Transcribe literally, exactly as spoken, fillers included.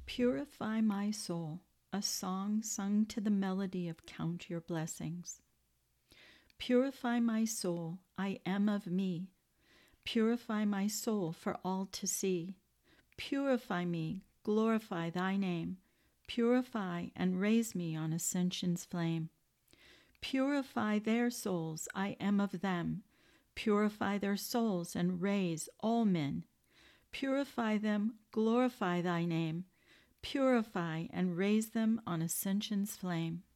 Purify my soul, a song sung to the melody of Count Your Blessings. Purify my soul, I am of me. Purify my soul for all to see. Purify me, glorify thy name. Purify and raise me on ascension's flame. Purify their souls, I am of them. Purify their souls and raise all men. Purify them, glorify thy name. Purify and raise them on ascension's flame.